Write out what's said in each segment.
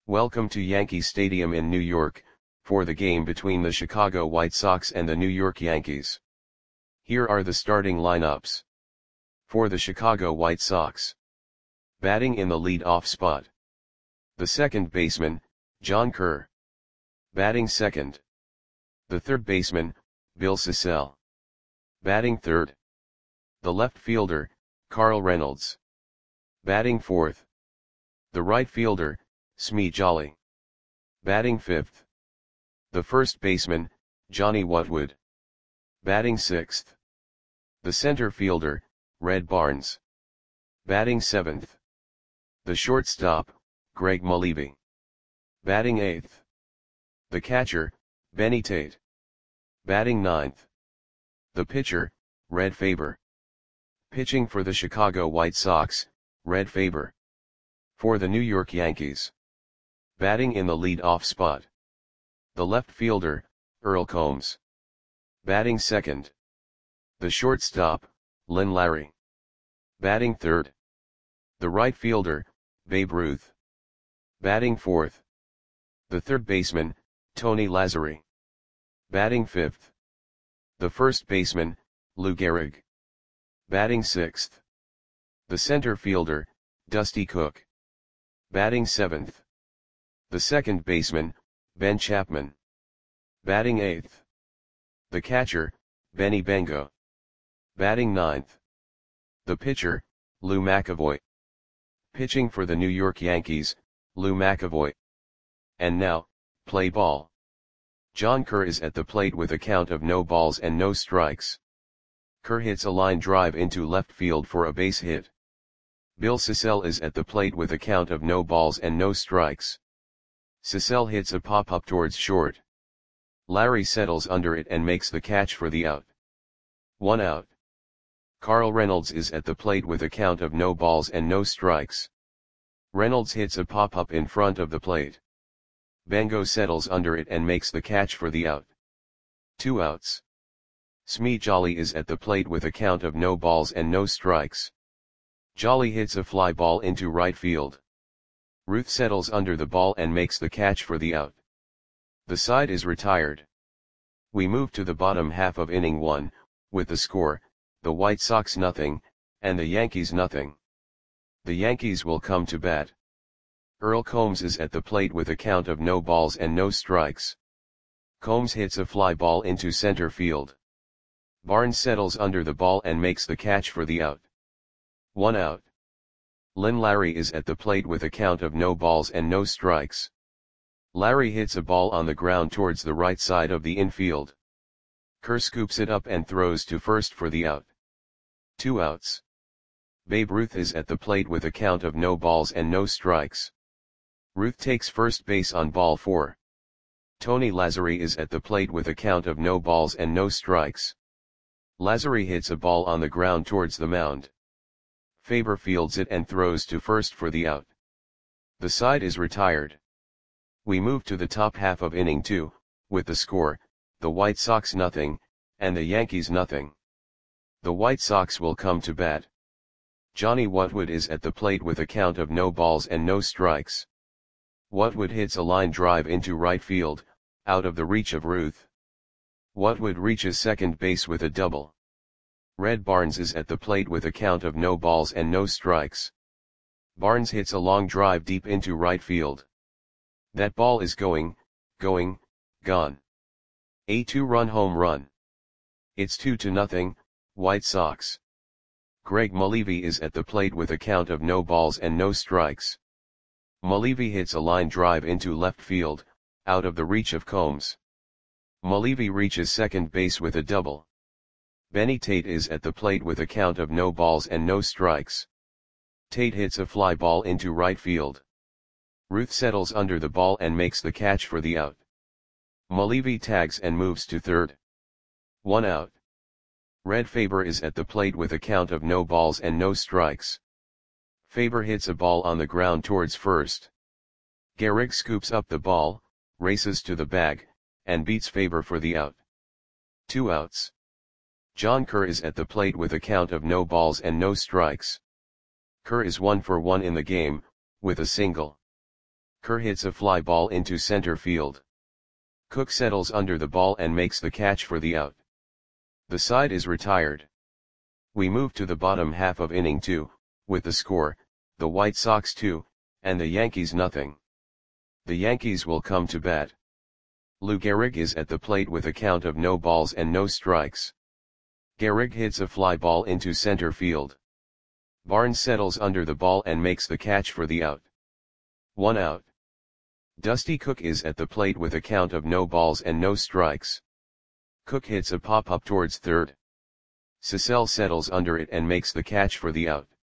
Welcome to Yankee Stadium in New York, for the game between the Chicago White Sox and the New York Yankees. Here are the starting lineups. For the Chicago White Sox. Batting in the lead-off spot. The second baseman, John Kerr. Batting second. The third baseman, Bill Sissell. Batting third. The left fielder, Carl Reynolds. Batting fourth. The right fielder, Smee Jolly. Batting fifth. The first baseman, Johnny Whatwood. Batting sixth. The center fielder, Red Barnes. Batting seventh. The shortstop, Greg Mulleavy. Batting eighth. The catcher, Benny Tate. Batting ninth. The pitcher, Red Faber. Pitching for the Chicago White Sox, Red Faber. For the New York Yankees. Batting in the lead-off spot. The left fielder, Earl Combs. Batting second. The shortstop, Lynn Larry. Batting third. The right fielder, Babe Ruth. Batting fourth. The third baseman, Tony Lazzeri. Batting fifth. The first baseman, Lou Gehrig. Batting sixth. The center fielder, Dusty Cook. Batting seventh. The second baseman, Ben Chapman. Batting eighth. The catcher, Benny Bengo. Batting ninth. The pitcher, Lou McAvoy. Pitching for the New York Yankees, Lou McAvoy. And now, play ball. John Kerr is at the plate with a count of no balls and no strikes. Kerr hits a line drive into left field for a base hit. Bill Sissell is at the plate with a count of no balls and no strikes. Sissell hits a pop-up towards short. Larry settles under it and makes the catch for the out. 1 out. Carl Reynolds is at the plate with a count of no balls and no strikes. Reynolds hits a pop-up in front of the plate. Bengo settles under it and makes the catch for the out. 2 outs. Smee Jolly is at the plate with a count of no balls and no strikes. Jolly hits a fly ball into right field. Ruth settles under the ball and makes the catch for the out. The side is retired. We move to the bottom half of inning 1, with the score, the White Sox 0, and the Yankees 0. The Yankees will come to bat. Earl Combs is at the plate with a count of no balls and no strikes. Combs hits a fly ball into center field. Barnes settles under the ball and makes the catch for the out. 1 out. Lynn Larry is at the plate with a count of no balls and no strikes. Larry hits a ball on the ground towards the right side of the infield. Kerr scoops it up and throws to first for the out. 2 outs. Babe Ruth is at the plate with a count of no balls and no strikes. Ruth takes first base on ball 4. Tony Lazzeri is at the plate with a count of no balls and no strikes. Lazzeri hits a ball on the ground towards the mound. Faber fields it and throws to first for the out. The side is retired. We move to the top half of inning 2, with the score, the White Sox 0, and the Yankees 0. The White Sox will come to bat. Johnny Whatwood is at the plate with a count of no balls and no strikes. Whatwood hits a line drive into right field, out of the reach of Ruth. Whatwood reaches second base with a double. Red Barnes is at the plate with a count of no balls and no strikes. Barnes hits a long drive deep into right field. That ball is gone. A 2-run home run. It's 2-0, White Sox. Greg Mulleavy is at the plate with a count of no balls and no strikes. Mulleavy hits a line drive into left field, out of the reach of Combs. Mulleavy reaches second base with a double. Benny Tate is at the plate with a count of no balls and no strikes. Tate hits a fly ball into right field. Ruth settles under the ball and makes the catch for the out. Mulleavy tags and moves to third. 1 out. Red Faber is at the plate with a count of no balls and no strikes. Faber hits a ball on the ground towards first. Gehrig scoops up the ball, races to the bag, and beats Faber for the out. 2 outs. John Kerr is at the plate with a count of no balls and no strikes. Kerr is 1 for 1 in the game, with a single. Kerr hits a fly ball into center field. Cook settles under the ball and makes the catch for the out. The side is retired. We move to the bottom half of inning 2, with the score, the White Sox 2, and the Yankees nothing. The Yankees will come to bat. Lou Gehrig is at the plate with a count of no balls and no strikes. Gehrig hits a fly ball into center field. Barnes settles under the ball and makes the catch for the out. 1 out. Dusty Cook is at the plate with a count of no balls and no strikes. Cook hits a pop-up towards third. Sissel settles under it and makes the catch for the out.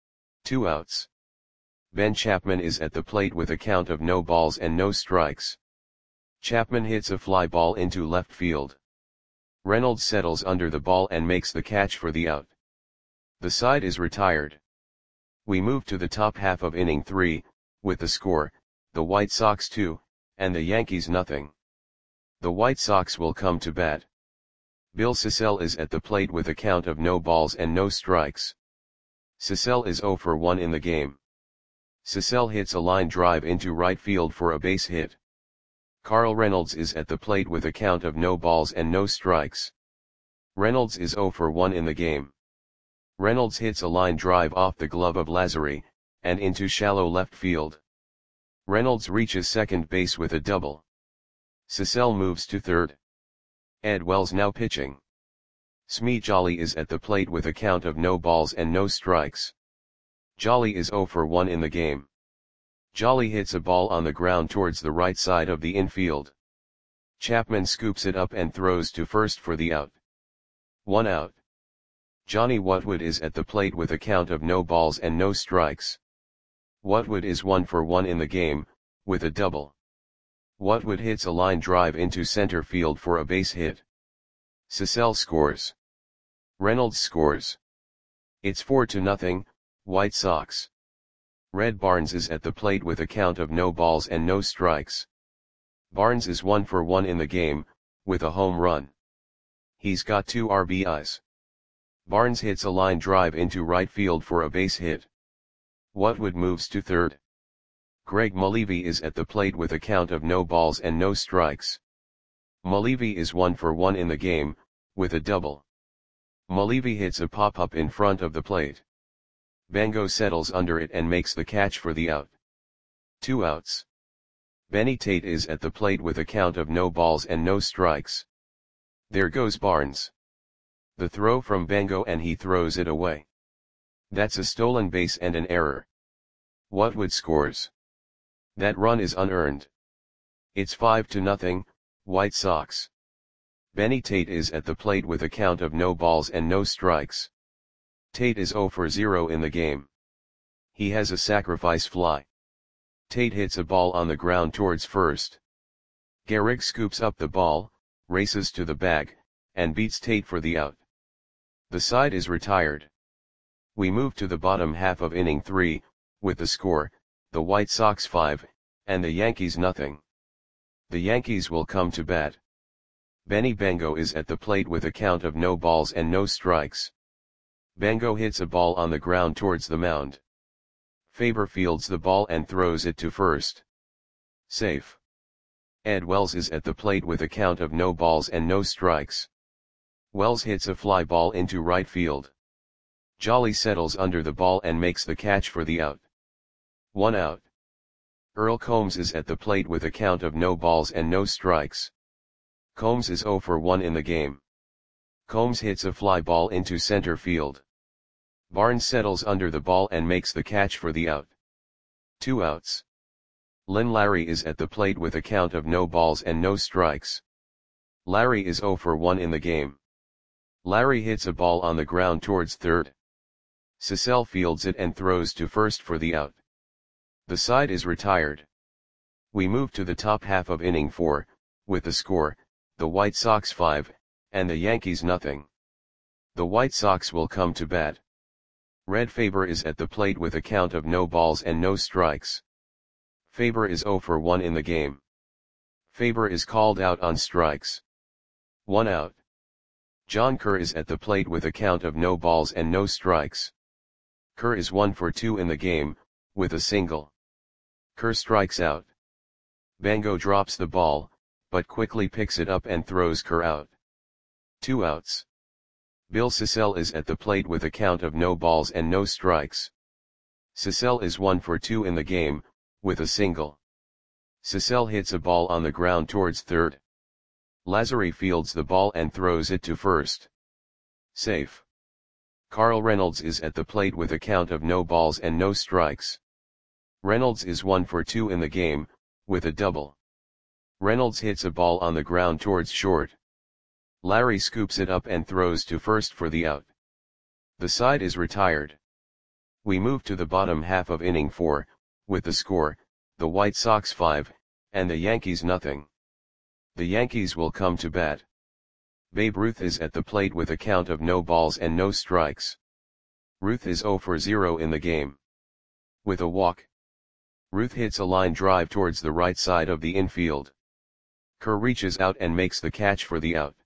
2 outs. Ben Chapman is at the plate with a count of no balls and no strikes. Chapman hits a fly ball into left field. Reynolds settles under the ball and makes the catch for the out. The side is retired. We move to the top half of inning 3, with the score, the White Sox 2, and the Yankees nothing. The White Sox will come to bat. Bill Sissel is at the plate with a count of no balls and no strikes. Sissel is 0 for 1 in the game. Sissel hits a line drive into right field for a base hit. Carl Reynolds is at the plate with a count of no balls and no strikes. Reynolds is 0 for 1 in the game. Reynolds hits a line drive off the glove of Lazzari, and into shallow left field. Reynolds reaches second base with a double. Sissel moves to third. Ed Wells now pitching. Smee Jolly is at the plate with a count of no balls and no strikes. Jolly is 0 for 1 in the game. Jolly hits a ball on the ground towards the right side of the infield. Chapman scoops it up and throws to first for the out. 1 out. Johnny Whatwood is at the plate with a count of no balls and no strikes. Whatwood is 1 for 1 in the game, with a double. Whatwood hits a line drive into center field for a base hit. Sissel scores. Reynolds scores. It's 4-0, White Sox. Red Barnes is at the plate with a count of no balls and no strikes. Barnes is 1 for 1 in the game, with a home run. He's got 2 RBIs. Barnes hits a line drive into right field for a base hit. Whatwood moves to third. Greg Mulleavy is at the plate with a count of no balls and no strikes. Mulleavy is 1 for 1 in the game, with a double. Mulleavy hits a pop-up in front of the plate. Bango settles under it and makes the catch for the out. 2 outs. Benny Tate is at the plate with a count of no balls and no strikes. There goes Barnes. The throw from Bango and he throws it away. That's a stolen base and an error. Whatwood scores. That run is unearned. It's 5-0, White Sox. Benny Tate is at the plate with a count of no balls and no strikes. Tate is 0 for 0 in the game. He has a sacrifice fly. Tate hits a ball on the ground towards first. Gehrig scoops up the ball, races to the bag, and beats Tate for the out. The side is retired. We move to the bottom half of inning 3, with the score, the White Sox 5, and the Yankees nothing. The Yankees will come to bat. Benny Bango is at the plate with a count of no balls and no strikes. Bango hits a ball on the ground towards the mound. Faber fields the ball and throws it to first. Safe. Ed Wells is at the plate with a count of no balls and no strikes. Wells hits a fly ball into right field. Jolly settles under the ball and makes the catch for the out. 1 out. Earl Combs is at the plate with a count of no balls and no strikes. Combs is 0 for 1 in the game. Combs hits a fly ball into center field. Barnes settles under the ball and makes the catch for the out. 2 outs. Lynn Larry is at the plate with a count of no balls and no strikes. Larry is 0 for 1 in the game. Larry hits a ball on the ground towards third. Sissel fields it and throws to first for the out. The side is retired. We move to the top half of inning 4, with the score, the White Sox 5, and the Yankees nothing. The White Sox will come to bat. Red Faber is at the plate with a count of no balls and no strikes. Faber is 0 for 1 in the game. Faber is called out on strikes. 1 out. John Kerr is at the plate with a count of no balls and no strikes. Kerr is 1 for 2 in the game, with a single. Kerr strikes out. Bango drops the ball, but quickly picks it up and throws Kerr out. 2 outs. Bill Sissel is at the plate with a count of no balls and no strikes. Sissel is 1 for 2 in the game, with a single. Sissel hits a ball on the ground towards third. Lazary fields the ball and throws it to first. Safe. Carl Reynolds is at the plate with a count of no balls and no strikes. Reynolds is 1 for 2 in the game, with a double. Reynolds hits a ball on the ground towards short. Larry scoops it up and throws to first for the out. The side is retired. We move to the bottom half of inning 4, with the score, the White Sox 5, and the Yankees nothing. The Yankees will come to bat. Babe Ruth is at the plate with a count of no balls and no strikes. Ruth is 0 for 0 in the game. With a walk. Ruth hits a line drive towards the right side of the infield. Kerr reaches out and makes the catch for the out.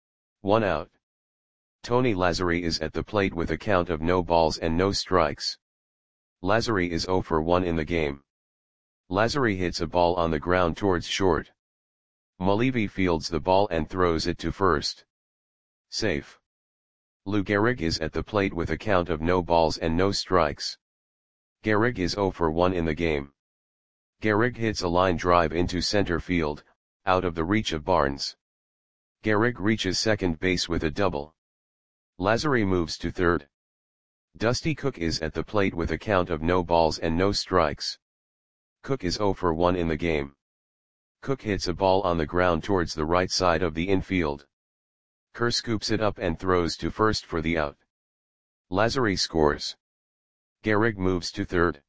1 out. Tony Lazzeri is at the plate with a count of no balls and no strikes. Lazzeri is 0 for 1 in the game. Lazzeri hits a ball on the ground towards short. Malivi fields the ball and throws it to first. Safe. Lou Gehrig is at the plate with a count of no balls and no strikes. Gehrig is 0 for 1 in the game. Gehrig hits a line drive into center field, out of the reach of Barnes. Gehrig reaches second base with a double. Lazzeri moves to third. Dusty Cook is at the plate with a count of no balls and no strikes. Cook is 0 for 1 in the game. Cook hits a ball on the ground towards the right side of the infield. Kerr scoops it up and throws to first for the out. Lazzeri scores. Gehrig moves to third.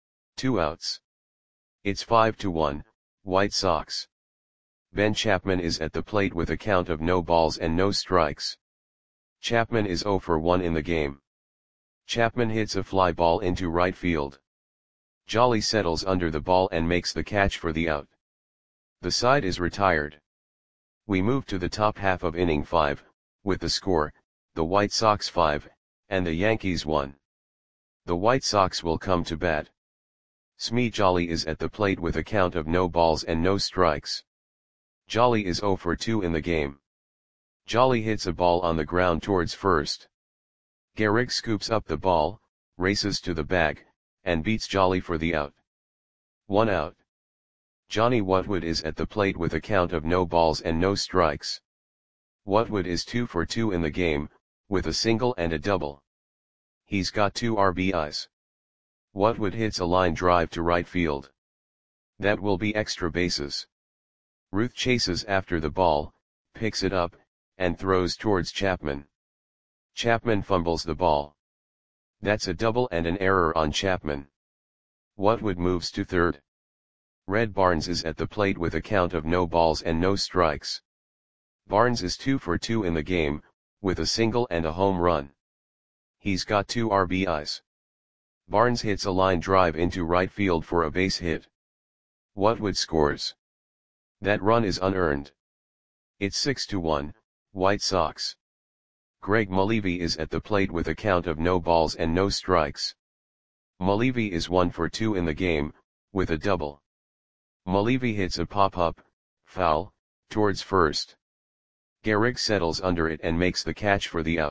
2 outs. It's 5-1, White Sox. Ben Chapman is at the plate with a count of no balls and no strikes. Chapman is 0 for 1 in the game. Chapman hits a fly ball into right field. Jolly settles under the ball and makes the catch for the out. The side is retired. We move to the top half of inning 5, with the score, the White Sox 5, and the Yankees 1. The White Sox will come to bat. Smee Jolly is at the plate with a count of no balls and no strikes. Jolly is 0 for 2 in the game. Jolly hits a ball on the ground towards first. Gehrig scoops up the ball, races to the bag, and beats Jolly for the out. 1 out. Johnny Whatwood is at the plate with a count of no balls and no strikes. Whatwood is 2 for 2 in the game, with a single and a double. He's got 2 RBIs. Whatwood hits a line drive to right field. That will be extra bases. Ruth chases after the ball, picks it up, and throws towards Chapman. Chapman fumbles the ball. That's a double and an error on Chapman. Whatwood moves to third. Red Barnes is at the plate with a count of no balls and no strikes. Barnes is 2 for 2 in the game, with a single and a home run. He's got 2 RBIs. Barnes hits a line drive into right field for a base hit. Whatwood scores. That run is unearned. It's 6-1, White Sox. Greg Malivi is at the plate with a count of no balls and no strikes. Malivi is 1 for 2 in the game, with a double. Malivi hits a pop-up, foul, towards first. Gehrig settles under it and makes the catch for the out.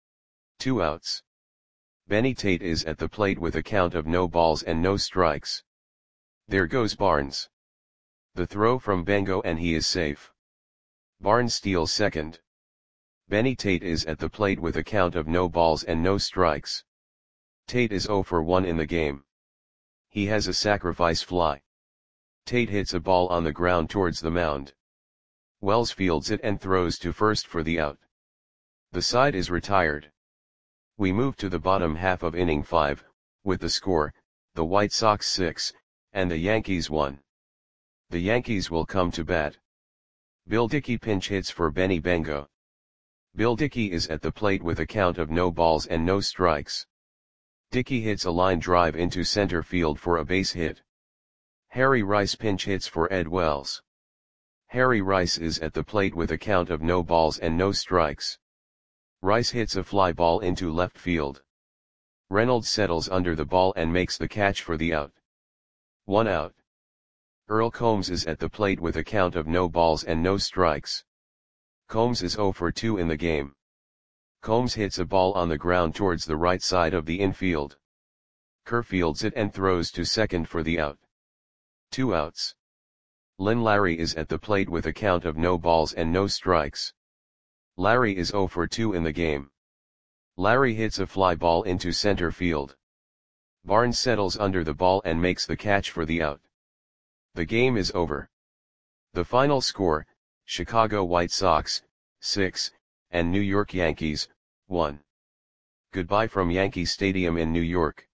2 outs. Benny Tate is at the plate with a count of no balls and no strikes. There goes Barnes. The throw from Bango and he is safe. Barnes steals second. Benny Tate is at the plate with a count of no balls and no strikes. Tate is 0 for 1 in the game. He has a sacrifice fly. Tate hits a ball on the ground towards the mound. Wells fields it and throws to first for the out. The side is retired. We move to the bottom half of inning 5, with the score, the White Sox 6, and the Yankees 1. The Yankees will come to bat. Bill Dickey pinch hits for Benny Bango. Bill Dickey is at the plate with a count of no balls and no strikes. Dickey hits a line drive into center field for a base hit. Harry Rice pinch hits for Ed Wells. Harry Rice is at the plate with a count of no balls and no strikes. Rice hits a fly ball into left field. Reynolds settles under the ball and makes the catch for the out. 1 out. Earl Combs is at the plate with a count of no balls and no strikes. Combs is 0 for 2 in the game. Combs hits a ball on the ground towards the right side of the infield. Kerr fields it and throws to second for the out. 2 outs. Lynn Larry is at the plate with a count of no balls and no strikes. Larry is 0 for 2 in the game. Larry hits a fly ball into center field. Barnes settles under the ball and makes the catch for the out. The game is over. The final score, Chicago White Sox, 6, and New York Yankees, 1. Goodbye from Yankee Stadium in New York.